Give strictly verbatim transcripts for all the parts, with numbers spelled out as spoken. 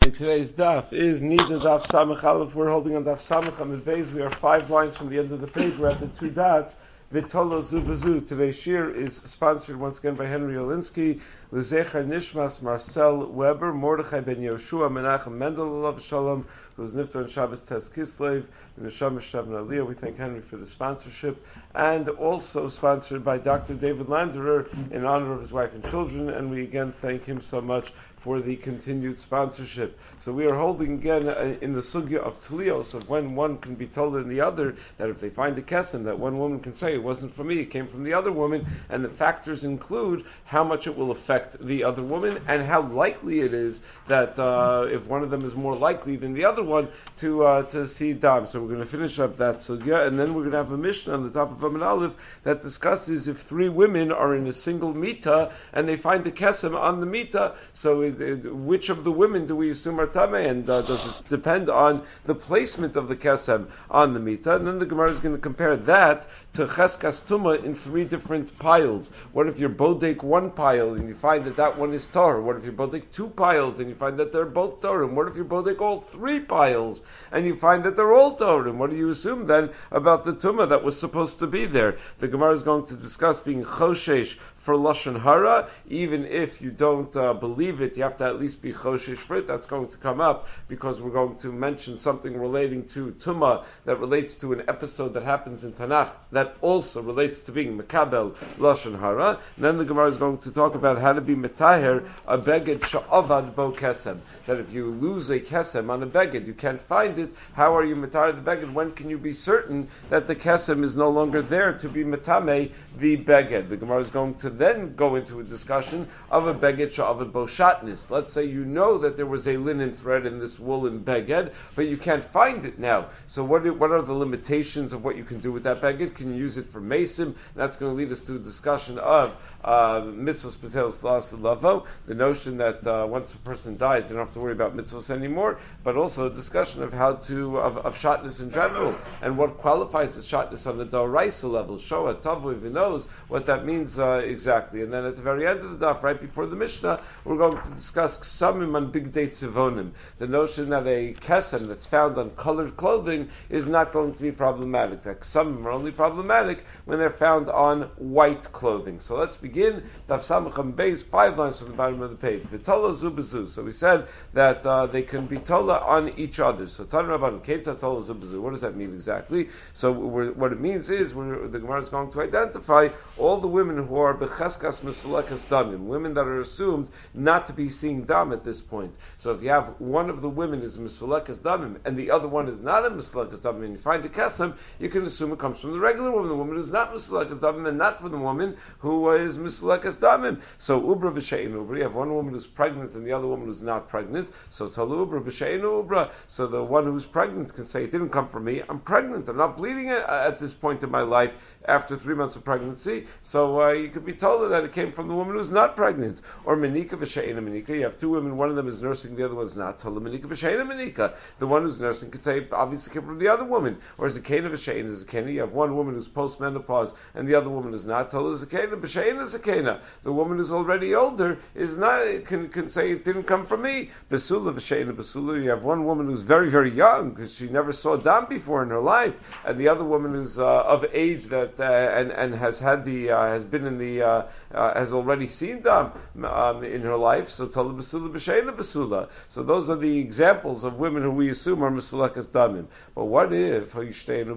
Okay, today's daf is Nida Daf Samach Aleph. We're holding on Daf Samach Amid Beis. We are five lines from the end of the page. We're at the two dots. Vitolo Zubazu. Today's shir is sponsored once again by Henry Olinsky. L'zecher Nishmas Marcel Weber, Mordechai ben Yoshua, Menachem Mendel Alav Shalom, who's niftar on Shabbos Tes Kislev, and Neshama Shavna Aliyah. We thank Henry for the sponsorship, and also sponsored by Doctor David Landerer in honor of his wife and children. And we again thank him so much for the continued sponsorship. So we are holding again uh, in the sugya of tlios, of when one can be told in the other, that if they find a kesem, that one woman can say, it wasn't from me, it came from the other woman, and the factors include how much it will affect the other woman, and how likely it is that uh, if one of them is more likely than the other one to uh, to see dam. So we're going to finish up that sugya, and then we're going to have a mishnah on the top of Amud Aleph that discusses if three women are in a single mita, and they find the kesem on the mita, so which of the women do we assume are tamei, and uh, does it depend on the placement of the kesem on the mita? And then the Gemara is going to compare that to cheskas tuma in three different piles. What if you're bodek one pile and you find that that one is tar? What if you're bodek two piles and you find that they're both tar? And what if you're bodek all three piles and you find that they're all tar? And what do you assume then about the tuma that was supposed to be there? The Gemara is going to discuss being choshesh for lashon hara, even if you don't uh, believe it. You have to at least be choshesh for it. That's going to come up because we're going to mention something relating to Tumah that relates to an episode that happens in Tanakh that also relates to being Mekabel Lashon Hara. And then the Gemara is going to talk about how to be Metaher a beged sha'avad bo kesem. That if you lose a kesem on a beged, you can't find it, how are you Metaher the beged? When can you be certain that the kesem is no longer there to be Metame the beged? The Gemara is going to then go into a discussion of a beged sha'avad bo shatnis. Let's say you know that there was a linen thread in this woolen beged, but you can't find it now. So what are, what are the limitations of what you can do with that beged? Can you use it for mason? That's going to lead us to a discussion of uh, mitzvos b'tel salas lavo, the notion that uh, once a person dies, they don't have to worry about mitzvos anymore, but also a discussion of how to, of, of shatness in general, and what qualifies as shatness on the daraisa level. Shoah, Tavo, even knows what that means uh, exactly. And then at the very end of the daf, right before the Mishnah, we're going to discuss ksamim on bigdei tzivonim, the notion that a kesem that's found on colored clothing is not going to be problematic. That ksamim are only problematic when they're found on white clothing. So let's begin. Daf Samacham Beis, five lines from the bottom of the page. V'tola zubazu. So we said that uh, they can be tola on each other. So Tan Rabban Ketzah tola zubazu. What does that mean exactly? So we're, what it means is we're, the Gemara is going to identify all the women who are becheskas mesulakas damim, women that are assumed not to be seeing dam at this point. So if you have one of the women is misulakas damim and the other one is not a misulakas damim, and you find a kesem, you can assume it comes from the regular woman, the woman who's not misulakas damim, and not from the woman who uh, is misulakas damim. So ubra v'she'in ubra, you have one woman who's pregnant and the other woman who's not pregnant. So talu ubra v'she'in ubra. So the one who's pregnant can say, it didn't come from me. I'm pregnant. I'm not bleeding at, at this point in my life after three months of pregnancy. So uh, you could be told that it came from the woman who's not pregnant. Or menika v'she'in menika. You have two women, one of them is nursing, the other one's not. Talu menika v'she'in menika. The one who's nursing could say, obviously came from the other woman. Or zakena v'she'in is zakena. You have one woman who's post-menopause and the other woman is not. Talu zakena v'she'in is zakena. The woman who's already older is not, can, can say it didn't come from me. Besula v'she'in besula. You have one woman who's very, very young because she never saw dam before in her life, and the other woman is uh, of age that uh, and and has had the uh, has been in the uh, uh, has already seen dam um, in her life. So tala besula b'sheina besula. So those are the examples of women who we assume are misulakas damim. But what if what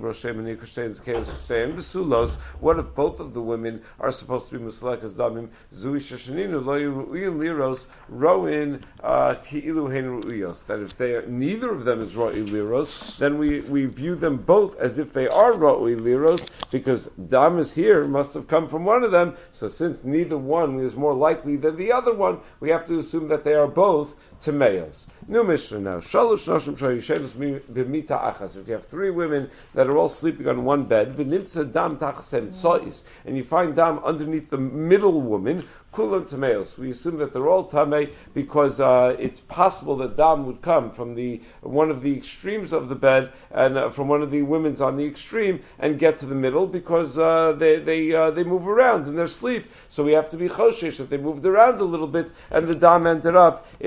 if both of the women are supposed to be misulakas damim? Zui shashaninu lo yiru'in liros roin ki'ilu hein ru'iyos. That if they are, neither of them is ro'i liros, then we, we view them both as if they are ro'i liros, because dam is here must have come from one of them. So since neither one is more likely than the other one, we have to assume that they are both Timeos. New Mishnah now. Shalosh noshim shayishenus b'mita achas. If you have three women that are all sleeping on one bed, v'nimtza dam tachsem tzois, and you find dam underneath the middle woman, kulam Timeos. We assume that they're all tamei because uh, it's possible that dam would come from the one of the extremes of the bed and uh, from one of the women's on the extreme and get to the middle because uh, they they uh, they move around in their sleep. So we have to be choshesh that they moved around a little bit and the dam ended up in the middle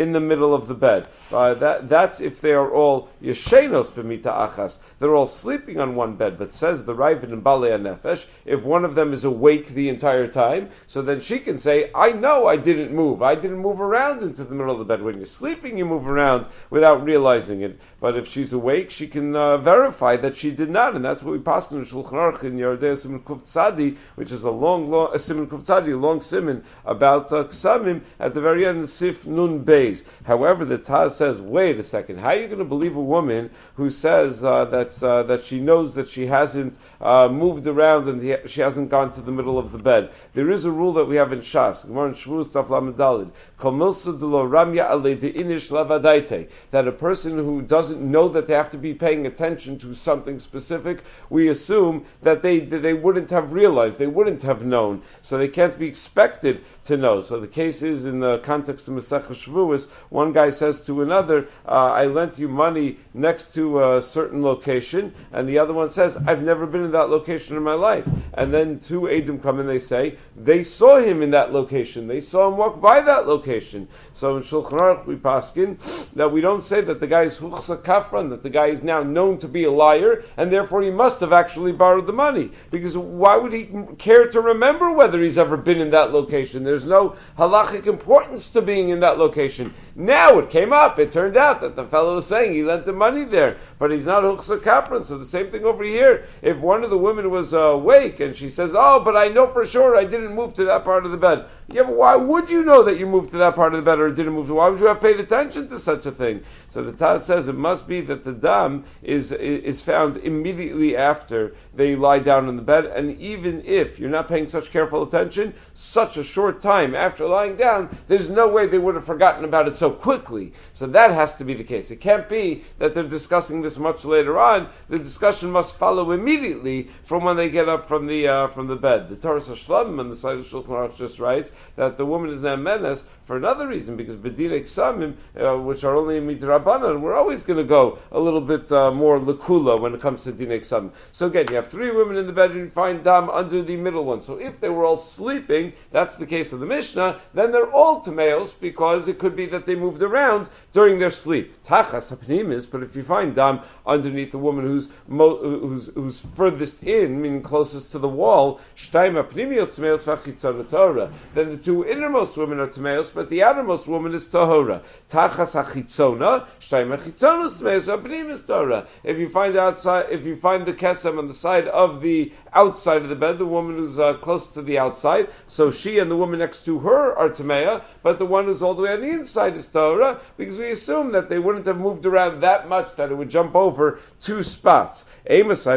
middle of the bed. Uh, that, that's if they are all yeshenos b'mita achas. They're all sleeping on one bed. But says the Ravid and Balei HaNefesh, if one of them is awake the entire time, so then she can say, I know I didn't move. I didn't move around into the middle of the bed. When you're sleeping, you move around without realizing it. But if she's awake, she can uh, verify that she did not. And that's what we pass in Shulchan Aruch in Yerdei Siman Kuf Tzadi, which is a long, long, a Siman Kuf Tzadi, a long siman about uh, Ksamim at the very end, Sif Nun Beis. However, the Taz says, wait a second, how are you going to believe a woman who says uh, that uh, that she knows that she hasn't uh, moved around and he, she hasn't gone to the middle of the bed? There is a rule that we have in Shas, Gemara in Shavuos Taf Lamed Daled, Kol milsa d'lo ramya alei de'inish lavadaite, that a person who doesn't know that they have to be paying attention to something specific, we assume that they that they wouldn't have realized, they wouldn't have known, so they can't be expected to know. So the case is, in the context of Masechah Shavuos, one guy says to another, uh, I lent you money next to a certain location, and the other one says, I've never been in that location in my life. And then two Eidim come and they say, they saw him in that location, they saw him walk by that location. So in Shulchan Aruch we paskin that we don't say that the guy is Huchsa Kafran, that the guy is now known to be a liar, and therefore he must have actually borrowed the money. Because why would he care to remember whether he's ever been in that location? There's no halachic importance to being in that location. Now it came up, it turned out that the fellow was saying he lent the money there, but he's not Huchsa Kafran. So the same thing over here. If one of the women was uh, awake and she says, oh, but I know for sure I didn't move to that part of the bed. Yeah, but why would you know that you moved to that part of the bed or didn't move to? Why would you have paid attention to such a thing? So the Taz says it must be that the dam is is found immediately after they lie down in the bed, and even if you're not paying such careful attention, such a short time after lying down, there's no way they would have forgotten about it so quickly. So that has to be the case. It can't be that they're discussing this much later on. The discussion must follow immediately from when they get up from the uh, from the bed. The Torah Shlamim on the side of Shulchan Aruch just writes that the woman is now menace for another reason, because Bedinei Ksamim, uh, which are only in Midrabanan, we're always going to go a little bit uh, more lekula when it comes to Dinei Ksamim. So again, you have three women in the bed and you find dam under the middle one. So if they were all sleeping, that's the case of the Mishnah, then they're all tameos, because it could be that they moved around during their sleep. Tachas hapnimis, but if you find dam underneath the woman who's mo- who's who's furthest in, meaning closest to the wall, shtaim hapnimios tameos v'chitzon Torah, then the two innermost women are tameos, but the outermost woman is tahora. Tachas hachitzona, shtaim hachitzonos tameos v'apnimis Torah. If you find outside, if you find the kesem on the side of the outside of the bed, the woman who's uh, close to the outside, so she and the woman next to her are tamea, but the one who's all the way on the inside is tahora, because we assume that they wouldn't have moved around that much that it would jump over two spots. That's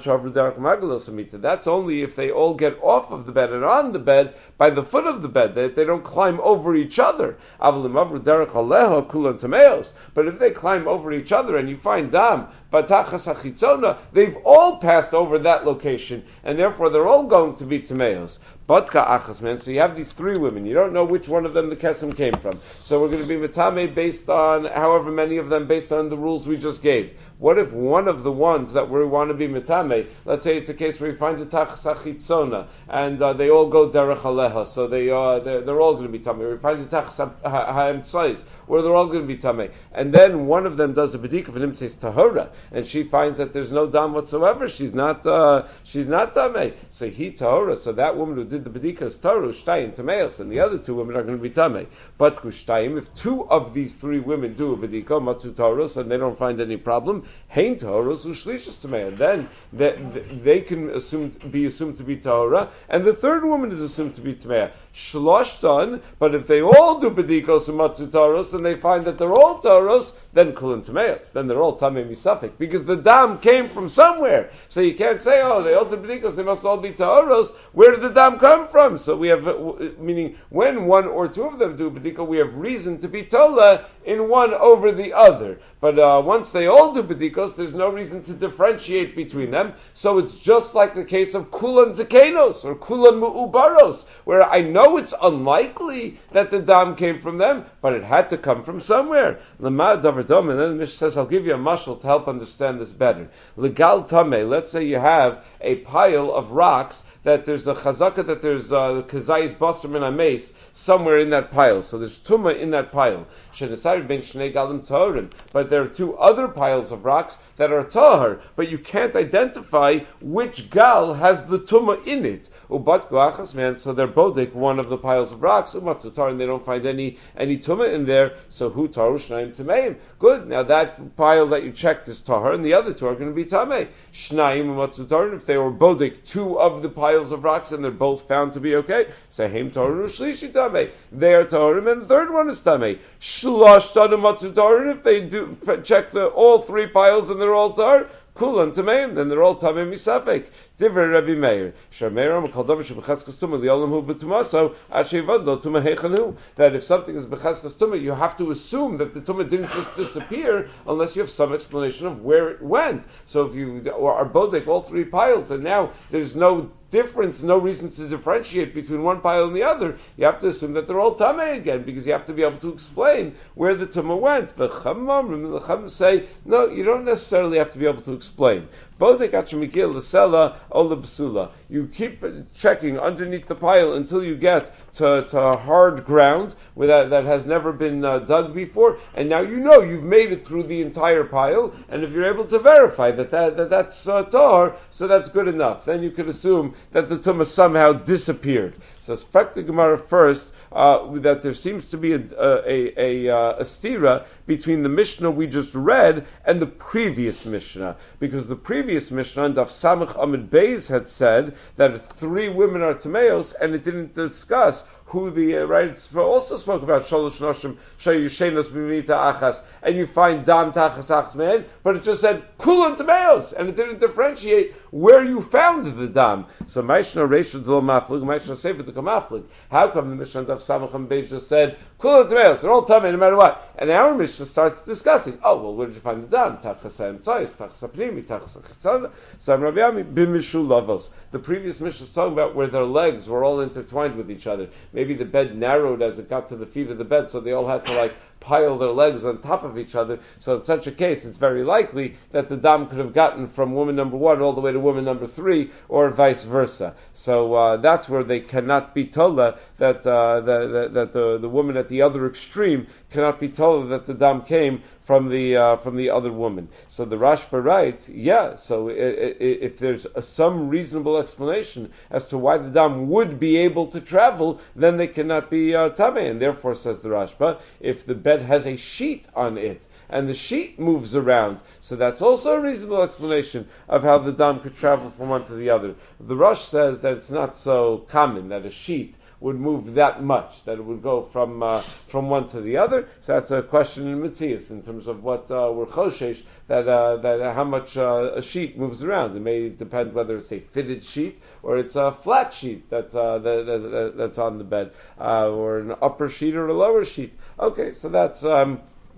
only if they all get off of the bed and on the bed by the foot of the bed, that they don't climb over each other. But if they climb over each other and you find dam, they've all passed over that location, and therefore they're all going to be tameos. Batka achas, man. So you have these three women. You don't know which one of them the kesem came from. So we're going to be metame based on however many of them, based on the rules we just gave. What if one of the ones that we want to be metame, let's say it's a case where we find the tachas achitzona, and uh, they all go derech aleha, so they uh, they're, they're all going to be tamei. We find the tachas ha'emtzais, where they're all going to be tamei, and then one of them does a bedika for him says tahora, and she finds that there's no dam whatsoever. She's not uh, she's not tamei. So he tahora. So that woman who did the bedika is taru shtayim tameos, and the other two women are going to be tamei. But kushtayim, if two of these three women do a bedika matzu taros and they don't find any problem, hein taros ushlishas tamei, and then they, they can assume be assumed to be tahora, and the third woman is assumed to be tamei. Shloshtan, but if they all do bedikos and matzu taros and they find that they're all taros, then kulin tameos, then they're all tamei misafik, because the dam came from somewhere. So you can't say, oh, they all did bedikos, they must all be taoros. Where did the dam come from? So we have, meaning when one or two of them do bedika, we have reason to be tola in one over the other. But uh, once they all do bedikos, there's no reason to differentiate between them. So it's just like the case of kulan zakenos or kulan mu'ubaros, where I know it's unlikely that the dam came from them, but it had to come from somewhere. Lamad davar dom, and then the Mishnah says, I'll give you a mashal to help understand this better. Legal tameh, let's say you have a pile of rocks that there's a chazaka, that there's a kazayis basar min ames somewhere in that pile. So there's tumah in that pile. Shenesarid ben shnei galim taharim. But there are two other piles of rocks that are tahar, but you can't identify which gal has the tumah in it. Ubat goachas man, so they're bodik one of the piles of rocks. Umatzutar, and they don't find any any tumah in there. So hu taru shnayim tameim. Good. Now that pile that you checked is tahar, and the other two are going to be tamei. Shnayim umatzutar. If they were bodik two of the piles of rocks and they're both found to be okay, say heim taru shlishi tamei. They are taharim, and the third one is tamei. Shlosh tanu matzutar. If they do check the all three piles and they're all tahar, kulan tameim, then they're all tamei misafek. Divrei Rabbi Meir, Shameir Kol Davar Shebecheskas Tumah Li'olam Hu B'Tumaso Ashevad Lo Tumah Heichanu. That if something is Becheskas Tumah, you have to assume that the Tumah didn't just disappear unless you have some explanation of where it went. So if you are bodek all three piles, and now there's no difference, no reason to differentiate between one pile and the other, you have to assume that they're all tamei again, because you have to be able to explain where the tumah went. But Chachamim say, no, you don't necessarily have to be able to explain. You keep checking underneath the pile until you get to, to hard ground where that, that has never been uh, dug before, and now you know you've made it through the entire pile, and if you're able to verify that, that, that that's uh, tar, so that's good enough. Then you could assume that the tumah somehow disappeared. So expect the Gemara first uh, that there seems to be a, a, a, a, a stira between the Mishnah we just read and the previous Mishnah, because the previous Mishnah, Daf Samach Amid Beis, had said that three women are tameos, and it didn't discuss who the uh, right also spoke about shalosh noshim shayushenos b'mita achas, and you find dam tachas achas man, but it just said kulan tameos, and it didn't differentiate where you found the dam. So Maishna Reisha Dil Maflig, Maishna Sefer Dil Maflig. How come the Mishnah of Samacham Beis just said kulan tameos? They're all tamei no matter what. And our Mishnah starts discussing. Oh well, where did you find the dam? Tachas ha'emtzayis, tachas ha'pnimi, tachas ha'chitzana. So Rabbi Yami b'mishu lavos. The previous Mishnah is talking about where their legs were all intertwined with each other. Maybe the bed narrowed as it got to the feet of the bed, so they all had to like pile their legs on top of each other. So in such a case, it's very likely that the dam could have gotten from woman number one all the way to woman number three, or vice versa. So uh, that's where they cannot be told that uh, that, that the, the woman at the other extreme cannot be told that the dam came from the uh, from the other woman. So the Rashba writes, yeah. So i- i- if there's a, some reasonable explanation as to why the dam would be able to travel, then they cannot be uh, tamei. And therefore, says the Rashba, if the bed has a sheet on it and the sheet moves around, so that's also a reasonable explanation of how the dam could travel from one to the other. The Rosh says that it's not so common that a sheet would move that much, that it would go from uh, from one to the other. So that's a question in Metzius in terms of what uh, we're choshesh, that uh, that uh, how much uh, a sheet moves around. It may depend whether it's a fitted sheet or it's a flat sheet that's uh, that, that, that, that's on the bed, uh, or an upper sheet or a lower sheet. Okay, so that's um,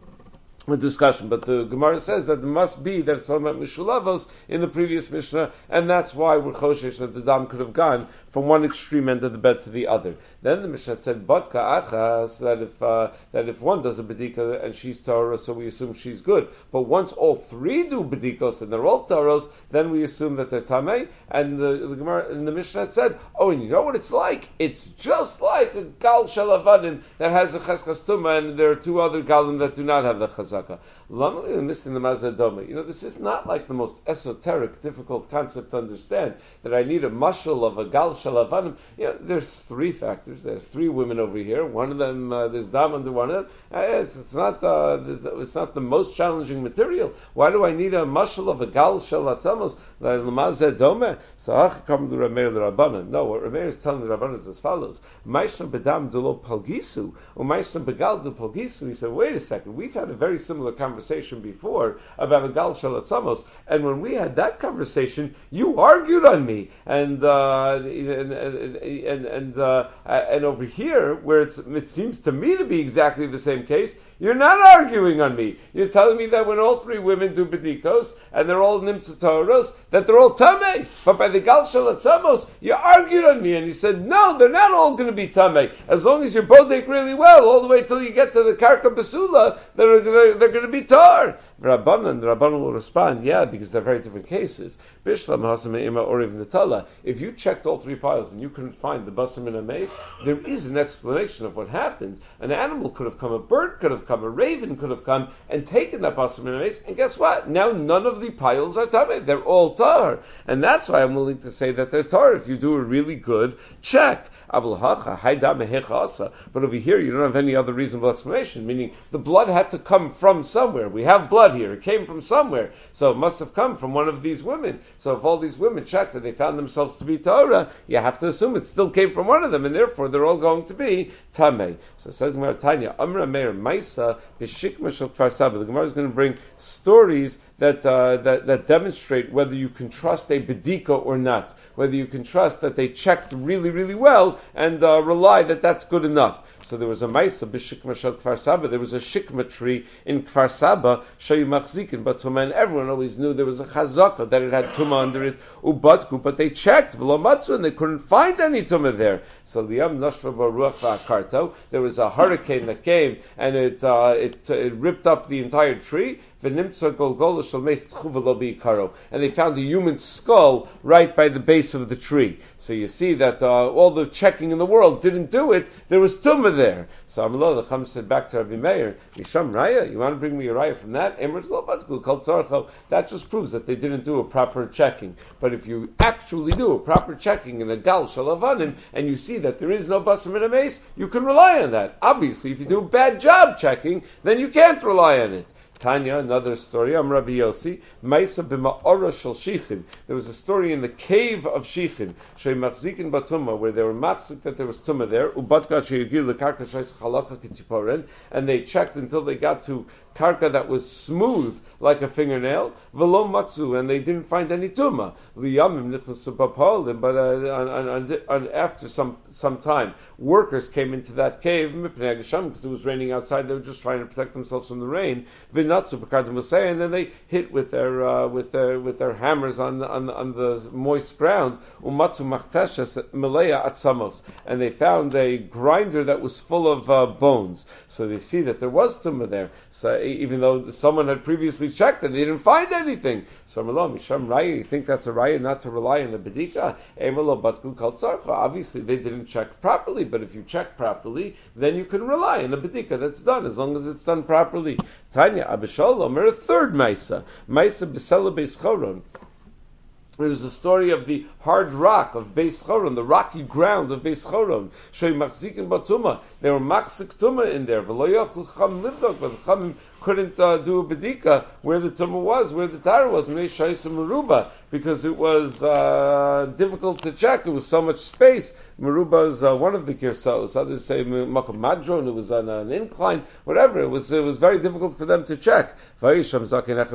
a discussion, but the Gemara says that it must be that it's talking about mishulavos in the previous Mishnah, and that's why we're choshesh that the dam could have gone from one extreme end of the bed to the other. Then the Mishnah said, "But ka'achas," that if uh, that if one does a bedika and she's Torah, so we assume she's good. But once all three do bedikos and they're all Torahs, then we assume that they're tamei. And the, the Gemara in the Mishnah said, "Oh, and you know what it's like? It's just like a gal shalavadim that has a cheskas tumah, and there are two other galim that do not have the chazaka." Missing the mazadoma. You know, this is not like the most esoteric, difficult concept to understand. That I need a mashal of a gal shalavanim. You know, there's three factors. There are three women over here. One of them, uh, there's dam under one of them. Uh, it's, it's not. Uh, it's not the most challenging material. Why do I need a mashal of a gal shalatzamos? Mazadoma. So achakam the Rameir the Rabbanan. No, what Rameir is telling the Rabbanan is as follows: Ma'ishna bedam delo palgisu, or Ma'ishna begal de palgisu. He said, wait a second. We've had a very similar conversation before about a gal shalatzamos, and when we had that conversation, you argued on me, and uh, and and and, uh, and over here, where it's, it seems to me to be exactly the same case, You're not arguing on me. You're telling me that when all three women do bedikos, and they're all nimtza toros, that they're all tamei. But by the gal shel atzamos, you argued on me, and you said, no, they're not all going to be tamei. As long as you're bodek really well, all the way till you get to the karka basula, they're, they're, they're going to be tar. Rabbanan, the Rabbanan will respond, yeah, because they're very different cases. Bishlam hasam ima oriv netala. If you checked all three piles and you couldn't find the basam in a mace, there is an explanation of what happened. An animal could have come, a bird could have come, a raven could have come and taken that basam in a mace, and guess what? Now none of the piles are tamei. They're all tar. And that's why I'm willing to say that they're tar if you do a really good check. But over here, you don't have any other reasonable explanation, meaning the blood had to come from somewhere. We have blood here. It came from somewhere. So it must have come from one of these women. So if all these women checked and they found themselves to be Torah, you have to assume it still came from one of them, and therefore they're all going to be Tamei. So it says Gemara Tanya, Amra Meir Maisa B'Shikma Shel Kfar Saba. The Gemara is going to bring stories that, uh, that that demonstrate whether you can trust a bedika or not, whether you can trust that they checked really, really well and uh, rely that that's good enough. So there was a Maisa b'Shikma Shel Kfar Saba. There was a Shikma tree in Kfar Saba, Shayu Machzikin Batuma, and everyone always knew there was a Chazaka that it had Tuma under it, Ubatku, but they checked V'lomatzu and they couldn't find any Tuma there. So Liam Nashva Baruch V'Akarto. There was a hurricane that came and it uh, it, it ripped up the entire tree. And they found a human skull right by the base of the tree. So you see that uh, all the checking in the world didn't do it. There was tumah there. So Amallah, the Chum said back to Rabbi Meir, Misham Raya, you want to bring me a Raya from that? That just proves that they didn't do a proper checking. But if you actually do a proper checking in a gal shalavanim, and you see that there is no basam in a mace, you can rely on that. Obviously, if you do a bad job checking, then you can't rely on it. Tanya, another story. I'm Rabbi Yossi. Maisa b'ma'ora shel Shichin. There was a story in the cave of Shichin, shey machzikin batuma, where they were machzik that there was tumah there. Ubatka sheyagil lekarka shayis chalaka kitziporen, and they checked until they got to karka that was smooth like a fingernail. V'lo matzu, and they didn't find any tumah. Liyamim nichnasu b'paolim, but uh, on, on, on, after some some time, workers came into that cave mipnei hagasham because it was raining outside. They were just trying to protect themselves from the rain. Natsu B'Kardim was saying, and then they hit with their uh, with their with their hammers on the, on the, on the moist ground. Umatsu Machteshes Melea Atzamos, and they found a grinder that was full of uh, bones. So they see that there was tumah there. So even though someone had previously checked and they didn't find anything. So Amalo Misham Raya, you think that's a raya not to rely on the bedika? Emalo Batku Kal Tzarcha. Obviously they didn't check properly, but if you check properly, then you can rely on a bedika that's done as long as it's done properly. Tanya Abishalom, or a third Maisa, Maisa B'Sela Beis Choron. There was a story of the hard rock of Beis Choron, the rocky ground of Beis Choron. Shei machzikin batuma. There were machzik tuma in there. V'lo yochlu cham livdok, but the chamim couldn't uh, do a bedika where the tumah was, where the tara was, because it was uh, difficult to check. It was so much space. Meruba is uh, one of the girsaos. Others say makom madron. It was on an incline. Whatever. It was. It was very difficult for them to check. But there was one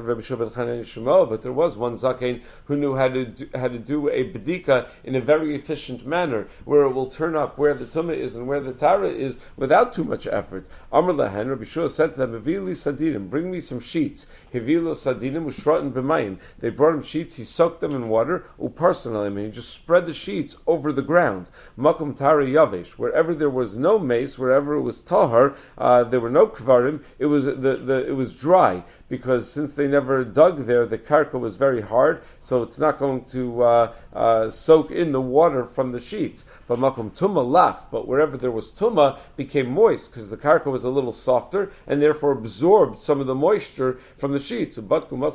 zaken who knew how to do, how to do a bedika in a very efficient manner, where it will turn up where the tumah is and where the tara is without too much effort. Amar lahen, Rabbi Shua said to them, bring me some sheets. Hivilo sadinim ushrotin b'mayim. They brought him sheets. He soaked them in water. Uparsonalim, and he just spread the sheets over the ground. Makom tari yavesh. Wherever there was no mace, wherever it was tahar, uh, there were no kvarim. It was the, the it was dry, because since they never dug there, the karka was very hard, so it's not going to uh, uh, soak in the water from the sheets. But makom tuma lach. But wherever there was tuma, became moist because the karka was a little softer and therefore absorbed some of the moisture from the sheets. So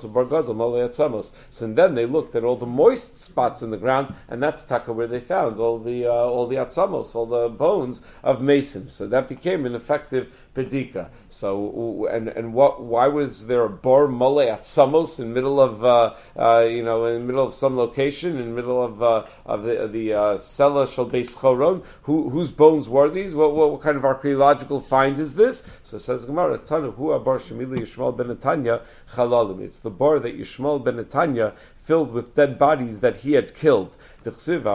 then they looked at all the moist spots in the ground, and that's taka where they found all the uh, all the atzamos, all the bones of mason. So that became an effective bedika. So and and what? Why was there a bar mole atzamos in middle of uh, uh, you know in the middle of some location in the middle of uh, of the the uh, Sela Shel Beis Choron? Who whose bones were these? What, what what kind of archaeological find is this? So says Gemara, Tanu hu bar Shemili Yishmael ben Netanya chalalim. It's the bar that Yishmael ben Netanya filled with dead bodies that he had killed. The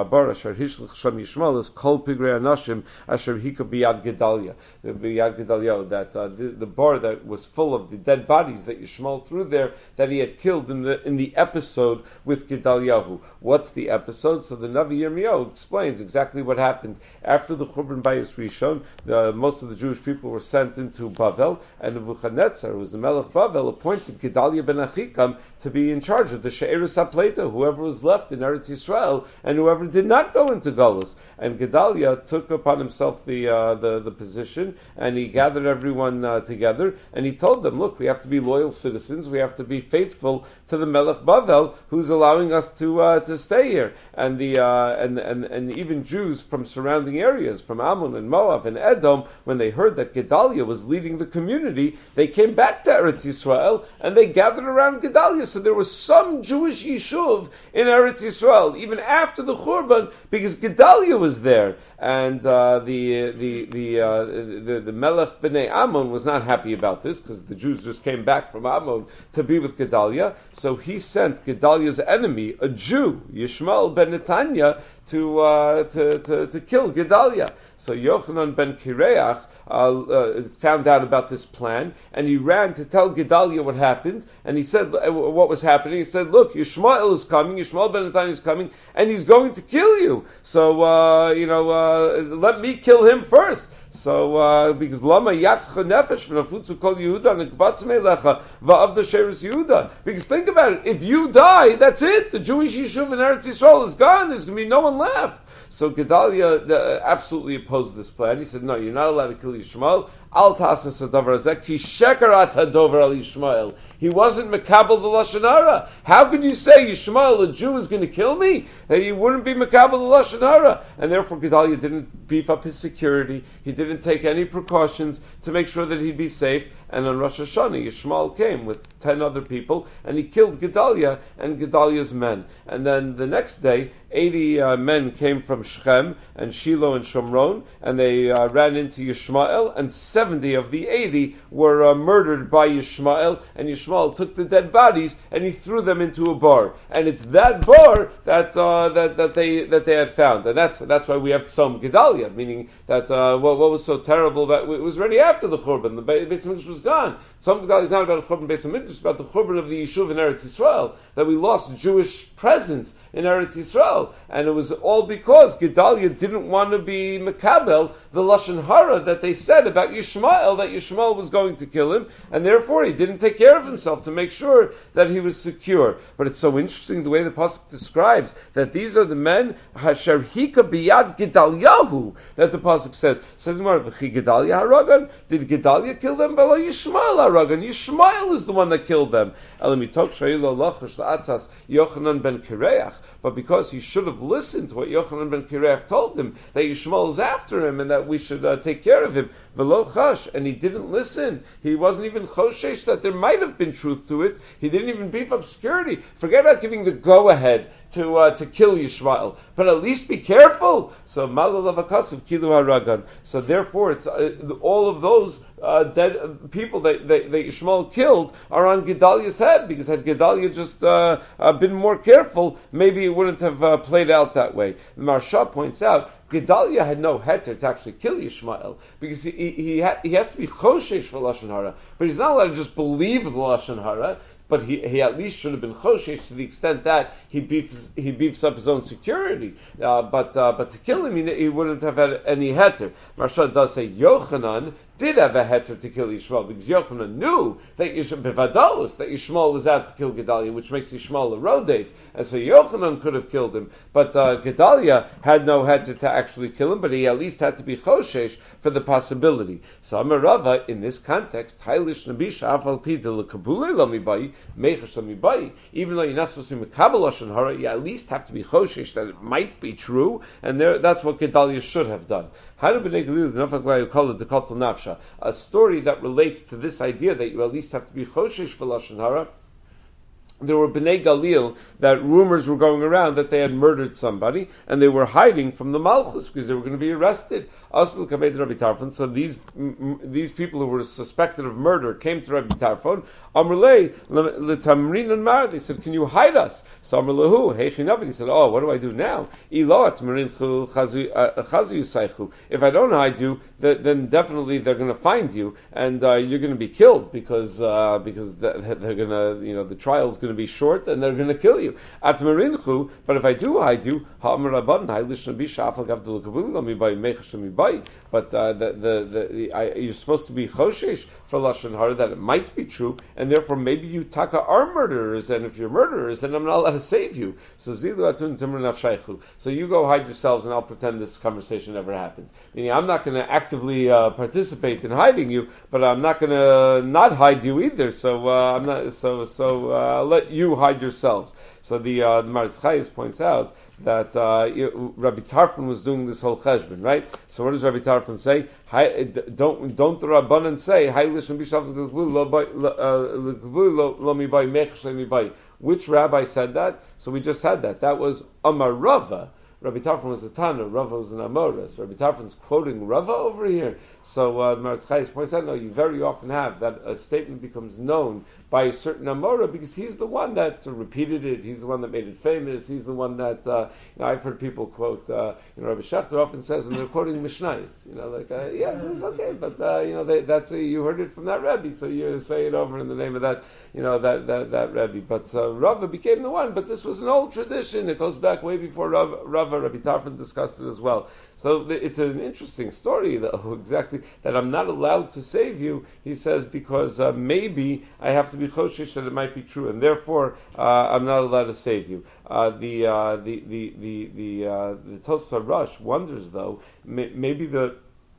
Biyad Gedalia, that uh, the, the bar that was full of the dead bodies that Yishmael threw there, that he had killed in the in the episode with Gedaliahu. What's the episode? So the Navi Yirmiyahu explains exactly what happened after the Churban Bayis Rishon. The, most of the Jewish people were sent into Bavel, and Nebuchadnezzar, who was the Melech Bavel, appointed Gedalia ben Achikam to be in charge of the She'eris HaPleita, whoever was left in Eretz Yisrael, and whoever did not go into Galus. And Gedalia took upon himself the uh, the, the position, and he gathered everyone uh, together, and he told them, look, we have to be loyal citizens, we have to be faithful to the Melech Bavel, who's allowing us to uh, to stay here. And the uh, and, and and even Jews from surrounding areas, from Ammon and Moab and Edom, when they heard that Gedalia was leading the community, they came back to Eretz Yisrael, and they gathered around Gedalia. So there was some Jewish Yishuv in Eretz Yisrael, even after the Churban, because Gedalia was there. And uh, the the the, uh, the the Melech Bnei Ammon was not happy about this, because the Jews just came back from Ammon to be with Gedalia. So he sent Gedalia's enemy, a Jew, Yishmael ben Netanya, to uh, to, to to kill Gedalia. So Yochanan ben Kireach uh, uh, found out about this plan, and he ran to tell Gedalia what happened. And he said uh, what was happening. He said, "Look, Yishmael is coming. Yishmael ben Netanya is coming, and he's going to kill you. So uh, you know, uh, let me kill him first." So, uh, because Lama Yakcha Nefesh V'Nafutzu Kol Yehuda Nekbatzmei Lecha Va'avda Sheres Yehuda. Because think about it, if you die, that's it. The Jewish Yishuv in Eretz Yisrael is gone. There's going to be no one left. So Gedalia uh, absolutely opposed this plan. He said, no, you're not allowed to kill Yishmael. Al Tasas Hadavar Hazeh Ki Shekarat Hadover Al Yishmael. He wasn't Mekabel the Lashon Hara. How could you say Yishmael, a Jew, is going to kill me? That he wouldn't be Mekabel the Lashon Hara. And therefore Gedalia didn't beef up his security. He didn't take any precautions to make sure that he'd be safe. And on Rosh Hashanah, Yishmael came with ten other people, and he killed Gedalia and Gedalia's men. And then the next day, eighty uh, men came from Shechem and Shiloh and Shomron, and they uh, ran into Yishmael, and seventy of the eighty were uh, murdered by Yishmael, and Yishmael took the dead bodies and he threw them into a bar. And it's that bar that uh, that that they that they had found, and that's that's why we have Tzom Gedalia, meaning that uh, what, what was so terrible that it was already after the Churban, the Beis Hamikdash was gone. Tzom Gedalia is not about the Churban Beis Hamikdash, it's about the Churban of the Yishuv in Eretz Yisrael, that we lost Jewish presence in Eretz Yisrael, and it was all because Gedalia didn't want to be Mekabel, the Lashon Hara that they said about Yishmael, that Yishmael was going to kill him, and therefore he didn't take care of himself to make sure that he was secure. But it's so interesting the way the Pasuk describes that these are the men, Hasher Hika Biyad Gedaliahu, that the Pasuk says. It says, V'chi Gedalia haragan, did Gedalia kill them? But Yishmael haragan, Yishmael is the one that killed them. Elamitok Shayla Lachash La'atzas Yochanan ben Kireach. But because he should have listened to what Yochanan ben Kireach told him, that Yishmael is after him and that we should uh, take care of him, v'lo chash, and he didn't listen. He wasn't even choshesh that there might have been truth to it. He didn't even beef up security. Forget about giving the go-ahead to uh, to kill Yishmael, but at least be careful. So malalavakas kilu haragan. So therefore, it's uh, all of those uh, dead uh, people that, that, that Yishmael killed are on Gedalia's head, because had Gedalia just uh, uh, been more careful, maybe it wouldn't have uh, played out that way. Marsha points out Gedalia had no heter to actually kill Yishmael, because he he, he, ha- he has to be choshesh for Lashon Hara, but he's not allowed to just believe the Lashon Hara. But he, he at least should have been choshesh to the extent that he beefs he beefs up his own security. Uh, but uh, but to kill him, he, he wouldn't have had any heter. Marsha does say Yochanan did have a heter to kill Yishmael, because Yochanan knew that Yishmael that Yishmael was out to kill Gedalia, which makes Yishmael a rodef, and so Yochanan could have killed him. But uh, Gedalia had no heter to actually kill him, but he at least had to be choshesh for the possibility. So Amarava, in this context, Hailish Nabisha Afal Pi de Lekabule Lamibai. Even though you're not supposed to be Mekabel Lashon Hara, you at least have to be choshesh that it might be true, and there, that's what Gedalia should have done. A story that relates to this idea that you at least have to be choshesh for Lashon Hara there were Bnei Galil that rumors were going around that they had murdered somebody, and they were hiding from the Malchus because they were going to be arrested. Asl Kamed Rabbi Tarfon. So these m- these people who were suspected of murder came to Rabbi Tarfon. Amrlei l'tamrin and mar. They said, "Can you hide us?" So Amrlahu Heichinav. He said, "Oh, what do I do now? Iloat marinchu chazu yusaychu. If I don't hide you, th- then definitely they're going to find you, and uh, you're going to be killed because uh, because th- they're going to, you know, the trial's going to be short and they're going to kill you. At marinchu, but if I do hide you, but uh, the, the, the, I, you're supposed to be choshesh for lashon hara that it might be true, and therefore maybe you taka are murderers, and if you're murderers, then I'm not allowed to save you. So zilu atun timur nafshaychu. So you go hide yourselves, and I'll pretend this conversation never happened. Meaning, I'm not going to actively uh, participate in hiding you, but I'm not going to not hide you either. So uh, I'm not. So so uh, I'll let you hide yourselves. So the uh, the Maritz Chayes points out that uh, Rabbi Tarfon was doing this whole cheshbon, right? So what does Rabbi Tarfon say? Hi, don't don't the Rabbanan say which rabbi said that? So we just had that. That was Amar Rava. Rabbi Tarfon was a Tana, Rava was an Amora. So Rabbi Tarfon's quoting Rava over here. So uh, Maritz Chayes points out, no, you very often have that a statement becomes known by a certain Amora because he's the one that uh, repeated it, he's the one that made it famous, he's the one that, uh, you know, I've heard people quote, uh, you know, Rabbi Schechter often says, and they're quoting Mishnayos, you know, like, uh, yeah, it's okay, but, uh, you know, they, that's, a, you heard it from that Rebbe, so you say it over in the name of that, you know, that, that, that Rebbe. But uh, Rava became the one, but this was an old tradition, it goes back way before Rava, Rava Rabbi Tarfon discussed it as well. So it's an interesting story, though, exactly, that I'm not allowed to save you, he says, because uh, maybe I have to be choshesh that it might be true, and therefore uh, I'm not allowed to save you. Uh, the, uh, the the the the uh, the Tosafos Rush wonders, though, may, maybe the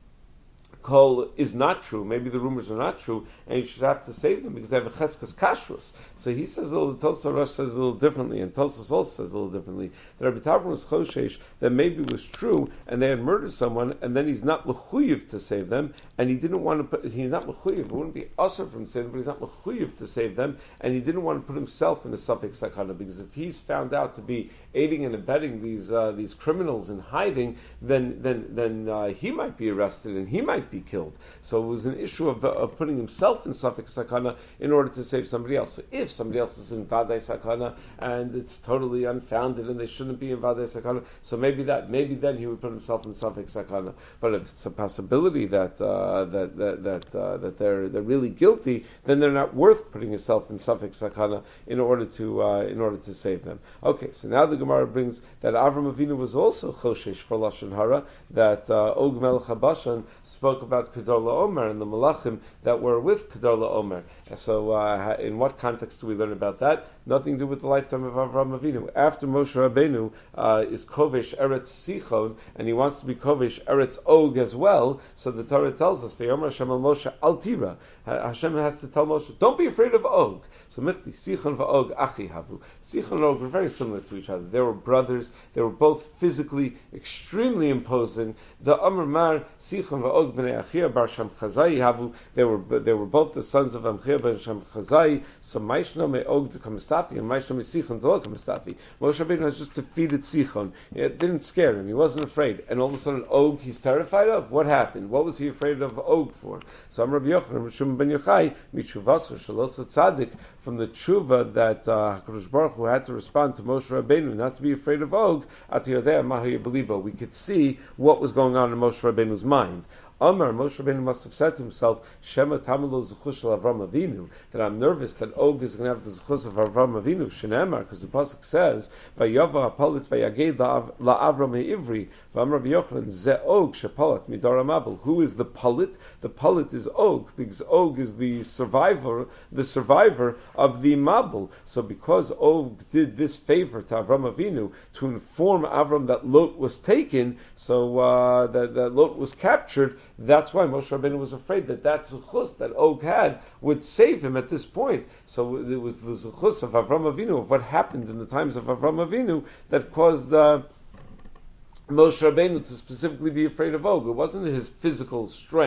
Kol is not true. Maybe the rumors are not true, and you should have to save them because they have a cheskas kashrus. So he says a little. Tosafos Rush says a little differently, and Tosafos also says a little differently. That Rabbi Tarfon was choshesh that maybe it was true, and they had murdered someone, and then he's not mechuyev to save them, and he didn't want to put. He's not mechuyev. It wouldn't be usher from saving them, but he's not mechuyev to save them, and he didn't want to put himself in a suffix sakana because if he's found out to be aiding and abetting these uh, these criminals in hiding, then then then uh, he might be arrested and he might be killed. So it was an issue of, of putting himself in suffix sakana in order to save somebody else. So if somebody else is in vadai sakana and it's totally unfounded and they shouldn't be in vadai sakana, so maybe that maybe then he would put himself in suffix sakana. But if it's a possibility that uh, that that that, uh, that they're they're really guilty, then they're not worth putting himself in suffix sakana in order to uh, in order to save them. Okay, so now the Gemara brings that Avram Avinu was also choshesh for lashon hara. That uh, Og Melech HaBashan spoke about Kedar LaOmer and the Malachim that were with Kedar LaOmer. So, uh, in what context do we learn about that? Nothing to do with the lifetime of Avram Avinu. After Moshe Rabbeinu uh, is Kovesh Eretz Sichon, and he wants to be Kovesh Eretz Og as well, so the Torah tells us, V'yomer Hashem al Moshe al tira. Hashem has to tell Moshe, don't be afraid of Og. So Michti, Sichon v'Og achi havu. Sichon and Og were very similar to each other. They were brothers. They were both physically extremely imposing. The Amr Mar, Sichon v'Og b'nei Achia bar Sham Chazai havu. They were they were both the sons of Amchia bar Sham Chazai. So Maishno me Og to Kamistafi and Maishno me Sichon to Kamistafi. Moshe Rabbeinu has just defeated Sichon. It didn't scare him. He wasn't afraid. And all of a sudden, Og he's terrified of. What happened? What was he afraid of Og for? So Amr Rabbi Yochanan, Rishum ben Yochai, Michuvasu Shalosa Tzadik, from the tshuva that uh, HaKadosh Baruch Hu had to respond to Moshe Rabbeinu, not to be afraid of Og, Ati Yodea Mahu Yebelibo. We could see what was going on in Moshe Rabbeinu's mind. Amar, Moshe Rabbeinu must have said to himself, Shema Tamilu Zuchush Shel Avram Avinu, that I'm nervous that Og is going to have the Zuchush of Avram Avinu, Shenemar, because the Pasuk says, Vayava Apolit Vayaged LaAvram Ha'ivri, V'amar Rabbi Yochanan, Ze Og Shepolit Midor HaMabel. Who is the Polit? The Polit is Og, because Og is the survivor, the survivor of the Mabel. So because Og did this favor to Avram Avinu, to inform Avram that Lot was taken, so uh, that, that Lot was captured, that's why Moshe Rabbeinu was afraid that that zuchus that Og had would save him at this point. So it was the zuchus of Avram Avinu, of what happened in the times of Avram Avinu, that caused uh, Moshe Rabbeinu to specifically be afraid of Og. It wasn't his physical strength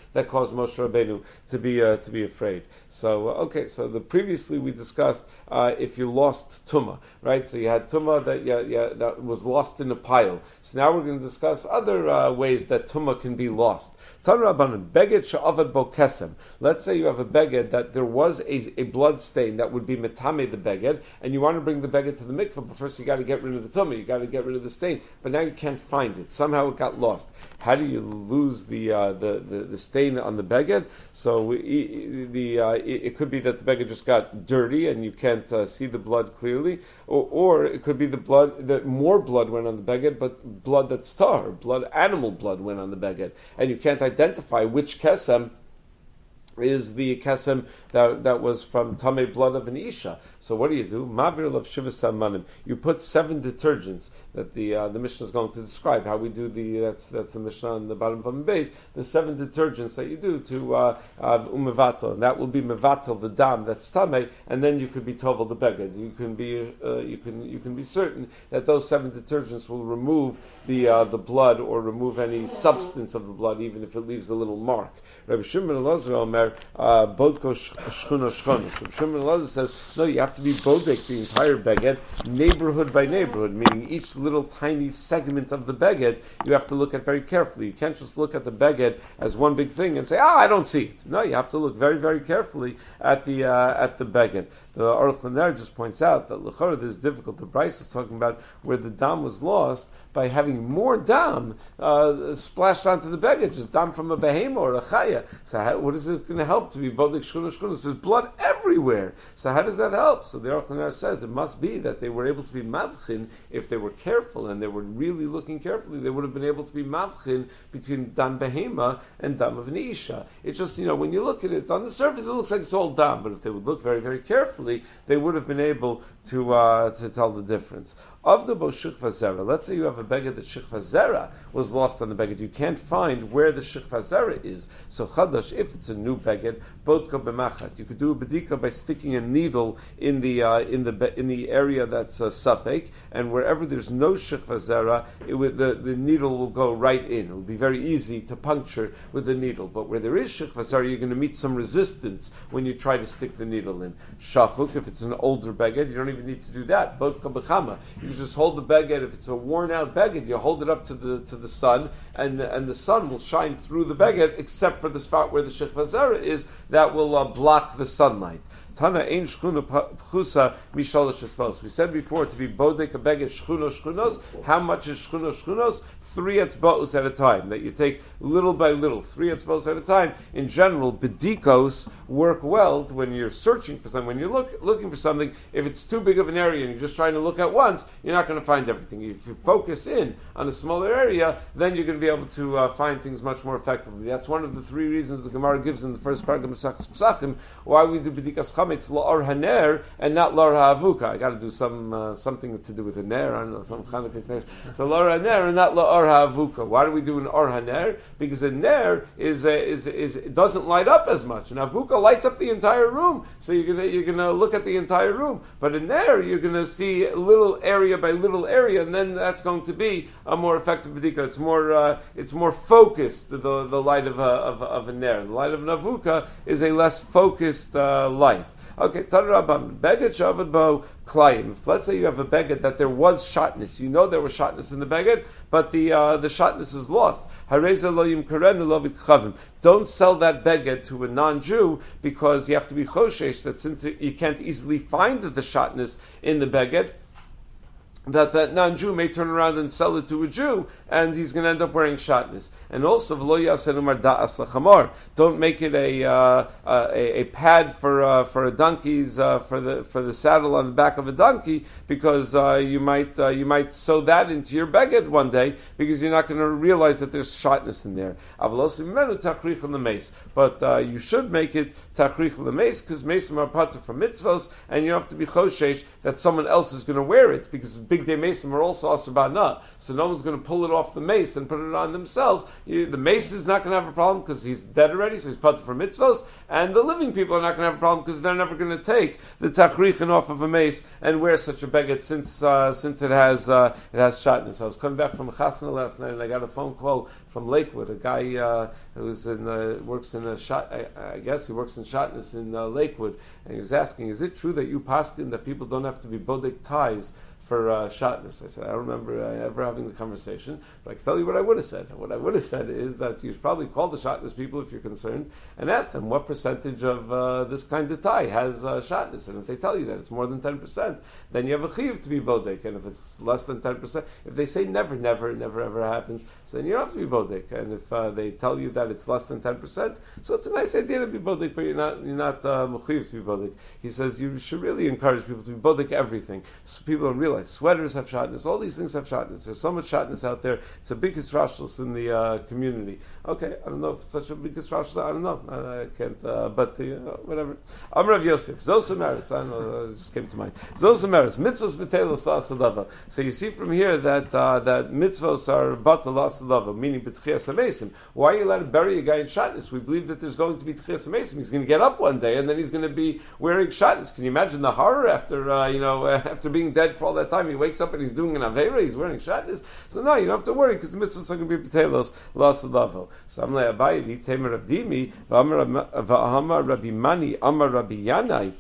that caused Moshe Rabbeinu to be uh, to be afraid. So uh, okay, so the previously we discussed uh, if you lost tumah, right? So you had tumah that yeah, yeah, that was lost in a pile. So now we're going to discuss other uh, ways that tumah can be lost. Tan Rabbanan, beged she'avad bo kesem. Let's say you have a beged that there was a, a blood stain that would be metame the beged, and you want to bring the beged to the mikveh, but first you got to get rid of the tumah, you got to get rid of the stain, but now you can't find it. Somehow it got lost. How do you lose the uh, the, the the stain on the beged? So we, the uh, it, it could be that the beged just got dirty and you can't uh, see the blood clearly, or, or it could be the blood that more blood went on the beged, but blood that's tar, blood animal blood went on the beged, and you can't identify which kesem is the kesem that, that was from tamei blood of an isha. So what do you do? Mavir of shivas manim. You put seven detergents that the uh, the Mishnah is going to describe how we do the that's that's the Mishnah on the bottom of the base. The seven detergents that you do to uh, uh, umevatel, and that will be mevatel the dam that's tamei, and then you could be tovel the beged. You can be uh, you can you can be certain that those seven detergents will remove the uh, the blood or remove any substance of the blood, even if it leaves a little mark. Rabbi Shimon Elazar Omer bodko shchuna shchonos. Rabbi Shimon Elazar says no, you have to be bodek the entire beged, neighborhood by neighborhood, meaning each little tiny segment of the beged you have to look at very carefully. You can't just look at the beged as one big thing and say, ah, I don't see it. No, you have to look very, very carefully at the uh, at the beged. The Aruch LaNer just points out that l'chora this is difficult. The Bryce is talking about where the dam was lost by having more dam uh, splashed onto the beged, just dam from a behema or a chaya. So how, what is it going to help to be bodek shchuna shchuna? There's blood everywhere. So how does that help? So the Aruch LaNer says it must be that they were able to be mavchin if they were careful and they were really looking carefully. They would have been able to be mavchin between dam behema and dam of an isha. It's just, you know, when you look at it on the surface, it looks like it's all dam, but if they would look very, very carefully, they would have been able to uh, to tell the difference. Of the bo shikva zera, let's say you have a beged that shikva zera was lost on the beged. You can't find where the shikva zera is. So chadash, if it's a new beged, bodka b'machat. You could do a bedika by sticking a needle in the uh, in the be- in the area that's uh, suffik, and wherever there's no shikva zera, it would, the the needle will go right in. It will be very easy to puncture with the needle. But where there is shikva zera, you're going to meet some resistance when you try to stick the needle in. Shachuk, if it's an older beged, you don't even need to do that. Bodka b'chama. You just hold the beged. If it's a worn out beged, you hold it up to the to the sun, and and the sun will shine through the beged, except for the spot where the shikva zera is, that will uh, block the sunlight. Tana ein shchuna pchusa mishalosh etzbos. We said before to be bodek a beged shchunos shchunos. How much is shchunos shchunos? Three etzbos at a time. That you take little by little, three etzbos at a time. In general, bedikos work well when you're searching for something. When you're look, looking for something, if it's too big of an area and you're just trying to look at once, you're not going to find everything. If you focus in on a smaller area, then you're going to be able to uh, find things much more effectively. That's one of the three reasons the Gemara gives in the first paragraph of Mesachos Pesachim why we do bedikas chametz la'or haner and not la'or ha'avuka. I got to do some uh, something to do with a ner. I don't know, some Chanukah connection. So la'or haner and not la'or ha'avuka. Why do we do an or haner? Because a ner is uh, is is it doesn't light up as much. An avuka lights up the entire room, so you're gonna you're gonna look at the entire room. But in there, you're gonna see little area by little area, and then that's going to be a more effective bedika. It's more uh, it's more focused. The the light of a of, of a ner. The light of an avuka is a less focused uh, light. Okay, Tanurabam, beged shavad bo klayim. Let's say you have a beged that there was shotness. You know there was shotness in the beged, but the uh, the shotness is lost. Hareza lo yimkarenu lo vitchavim. Don't sell that beged to a non-Jew because you have to be choshesh that since it, you can't easily find the shotness in the beged, that that non-Jew may turn around and sell it to a Jew, and he's going to end up wearing shotness. And also, don't make it a uh, a, a pad for uh, for a donkey's uh, for the for the saddle on the back of a donkey, because uh, you might uh, you might sew that into your beged one day because you're not going to realize that there's shotness in there. But uh, you should make it tachrich l'meis because mesim are patur from mitzvos, and you have to be choshesh that someone else is going to wear it because big bigdei mesim are also asur ba'ana, so no one's going to pull it off the mace and put it on themselves. You, the mace is not going to have a problem because he's dead already, so he's put for mitzvos, and the living people are not going to have a problem because they're never going to take the tachrichin off of a mace and wear such a beged since uh, since it has uh, it has shatnez. I was coming back from a chasna last night and I got a phone call from Lakewood, a guy uh, who's in uh, works in a shot. I, I guess he works in shatnez in uh, Lakewood, and he was asking, "Is it true that you paskin that people don't have to be bodek ties for uh, shatnez?" I said, I don't remember uh, ever having the conversation, but I can tell you what I would have said. What I would have said is that you should probably call the shatnez people if you're concerned and ask them what percentage of uh, this kind of tie has uh, shatnez, and if they tell you that it's more than ten percent, then you have a chiyuv to be bodek, and if it's less than ten percent, if they say never, never, never ever happens, so then you don't have to be bodek, and if uh, they tell you that it's less than ten percent, so it's a nice idea to be bodek, but you're not you're not uh, mechuyev to be bodek. He says you should really encourage people to be bodek everything, so people don't realize sweaters have shatnez, all these things have shatnez. There's so much shatnez out there. It's a big hisrashlos in the uh, community. Okay, I don't know if it's such a big hisrashlos. I don't know. I, I can't. Uh, but uh, whatever. Amar Rav Yosef. Zosameris. I don't know. It just came to mind. Zosameris. Mitzvos b'teilos la'asadava. So you see from here that uh, that mitzvos are batal la'asadava, meaning b'tchias hamesim. Why are you allowed to bury a guy in shatnez? We believe that there's going to be tchias hamesim. He's going to get up one day and then he's going to be wearing shatnez. Can you imagine the horror after uh, you know after being dead for all that time? He wakes up and he's doing an aveira, he's wearing shatnez. So no, you don't have to worry because the mitzvahs are going to be ptelos lasalavo. So I'm like, Abayi, v'temer of dimi, v'amar Rabbi Mani, amar Rabbi Yanai.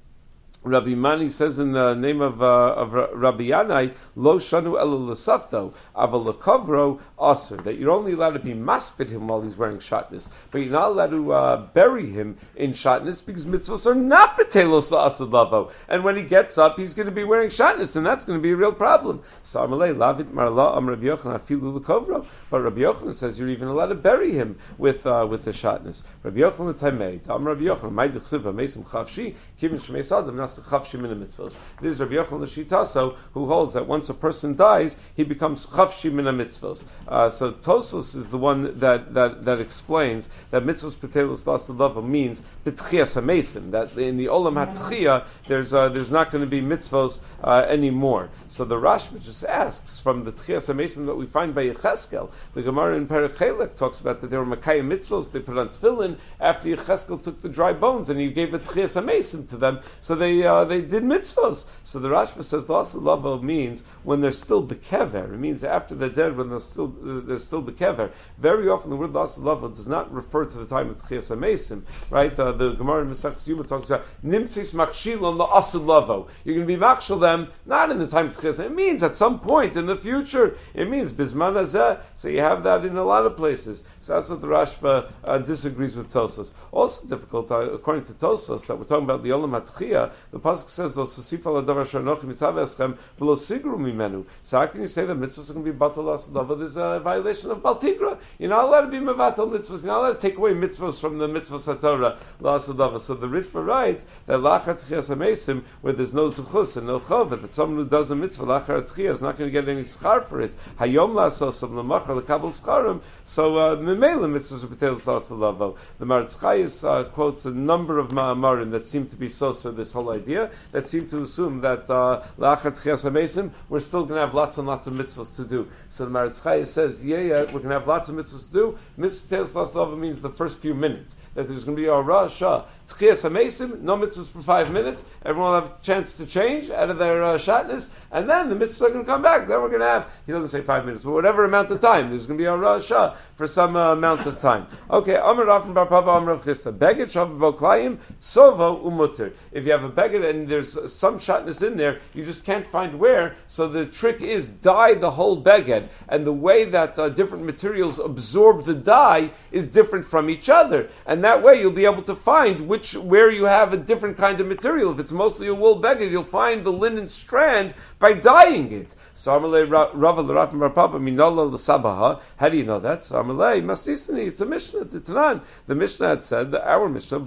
Rabbi Mani says in the name of, uh, of Rabbi Yanai, Lo shanu elu l'safto, aval l'kovro aser, that you're only allowed to be maspid him while he's wearing shatnez, but you're not allowed to uh, bury him in shatnez because mitzvahs are not betelos la'asad lavo. And when he gets up, he's going to be wearing shatnez, and that's going to be a real problem. So Amalei, lavit marla am Rabbi Yochanan afilu l'kovro, but Rabbi Yochanan says you're even allowed to bury him with uh, with the shatnez. Rabbi Yochanan l'taimei, am Rabbi Yochanan, ma'idich siva mesim chavshi, kivin shmei sadam, Chavshim min mitzvos. This is Rabbi Yochanan l'Shitaso, who holds that once a person dies, he becomes Chavshim min mitzvos. Uh, so Tosos is the one that, that, that explains that mitzvos petelos lasalava means betchias hamesim. That in the olam hatchia there's uh, there's not going to be mitzvos uh, anymore. So the Rashba just asks from the tchias hamesim that we find by Yecheskel. The Gemara in Perek Chelek talks about that there were makayim mitzvos. They put on tefillin after Yecheskel took the dry bones and he gave a tchias hamesim to them. So they uh, they did mitzvos. So the Rashba says the Lava means when they're still bekever. It means after they're dead, when they're still uh, they're still bekever. Very often the word Lava does not refer to the time of Tchias HaMesim, right? Uh, the Gemara in Masechus Yuma talks about Nimtzis Machshilon La'asad Lavo. You're going to be machshil them not in the time of Tchias. It means at some point in the future. It means Bizman Hazeh. So you have that in a lot of places. So that's what the Rashba uh, disagrees with Tosos. Also difficult, uh, according to Tosos, that we're talking about the Olam HaTchiyah. The pasuk says, "Lo sosif al hadavar asher anochi mitzav eschem v'lo sigru mimenu." So how can you say that mitzvahs are going to be batal l'asadav? There's a violation of baltigra. You're not allowed to be mevatel mitzvahs. You're not allowed to take away mitzvahs from the mitzvahs haTorah l'asadav. So the Ritva writes that lachar tchias hamesim, where there's no zuchus and no chova, that someone who does a mitzvah lachar tchias is not going to get any schar for it. Hayom la'asosam l'machar l'kabel scharim. So memela mitzvahs are batal l'asadav. The Maritz Chayes uh, quotes a number of ma'amarim that seem to be so so this whole idea, that seem to assume that la'achar tchias hamesim we're still going to have lots and lots of mitzvahs to do. So the Maritz Chayes says, yeah, yeah, we're going to have lots of mitzvahs to do. Mitzvah Teos means the first few minutes. That there's going to be a rasha tchias hamesim, no mitzvahs for five minutes. Everyone will have a chance to change out of their uh, shatnez, and then the mitzvahs are going to come back. Then we're going to have, he doesn't say five minutes, but whatever amount of time. There's going to be a rasha for some uh, amount of time. Okay, Amar Rafin Bar Papa Amar Rav Chisda. Beged shav b'klayim sovo umuter. If you have a beged and there's some shatnez in there, you just can't find where. So the trick is dye the whole beged, and the way that uh, different materials absorb the dye is different from each other, and that way you'll be able to find which where you have a different kind of material. If it's mostly a wool beged, you'll find the linen strand by dyeing it. So Amalei Rava l'Rafim Bar Papa Minola l'Sabaha. How do you know that? So Amalei Masisani. It's a Mishnah. The Tanan. The Mishnah had said that our Mishnah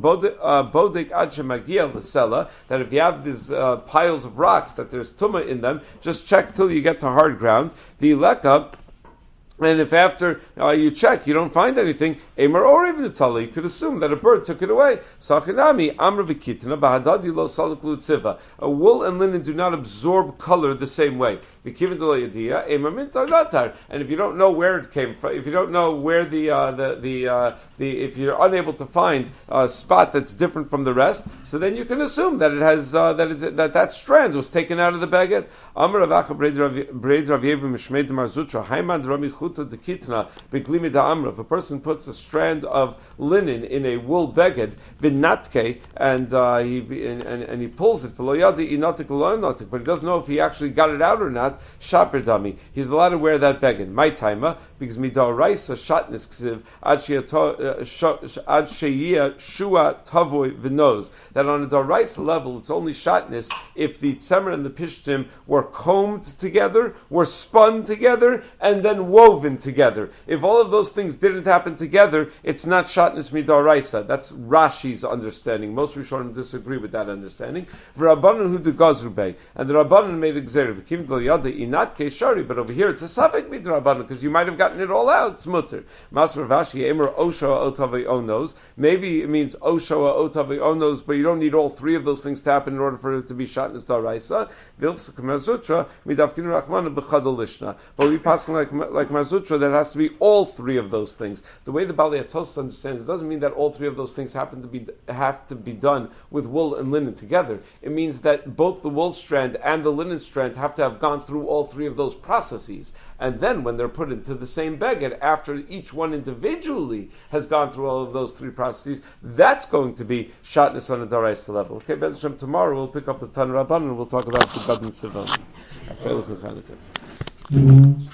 Bodek Ad Shemagia l'Sela, that if you have these uh, piles of rocks that there's tumah in them, just check till you get to hard ground. The Ileka And if after uh, you check, you don't find anything, Amar or even the Tala, you could assume that a bird took it away. Sachinami, Amr v'kitna, bahadadi lo salaklu tziva. A wool and linen do not absorb color the same way. V'kivin de lo yadia, Amar mintar natar. And if you don't know where it came from, if you don't know where the, uh, the, the, uh, the, if you're unable to find a spot that's different from the rest, so then you can assume that it has, uh, that it's, that that strand was taken out of the baguette. Amr avacha breid rav yevu mishmei demar zutra, haiman rami if a person puts a strand of linen in a wool beged, vinatke, and uh, he and, and, and he pulls it, but he doesn't know if he actually got it out or not, shaper dami. He's allowed to wear that beged. My timer, because midaraisa shatnis ksiv ad sheyia shua tavoy v'noz. That on a daraisa level, it's only shatnis if the tzemer and the pishtim were combed together, were spun together, and then woven together. If all of those things didn't happen together, it's not shatnis midaraisa. That's Rashi's understanding. Most Rishonim disagree with that understanding. V'rabbanan hu de gazrubei, and the Rabbanan made exerim. V'kim del yada inat keishari, but over here it's a suffix midrabbanan because you might have gotten it all out. It's mutter. Masr Vashi emer osho otavei onos. Maybe it means osho otavei onos, but you don't need all three of those things to happen in order for it to be shatnis daraisa. Vilsa k'mazutra midavkin rachmana b'chadol lishna. But we pass like like Marzutra, that has to be all three of those things. The way the Balei Tos understands, it doesn't mean that all three of those things happen to be have to be done with wool and linen together. It means that both the wool strand and the linen strand have to have gone through all three of those processes. And then when they're put into the same beged, after each one individually has gone through all of those three processes, that's going to be shatness on a daraisa level. Okay, Bez Hashem, tomorrow we'll pick up the Tan Rabban and we'll talk about the Gadol Tzivon.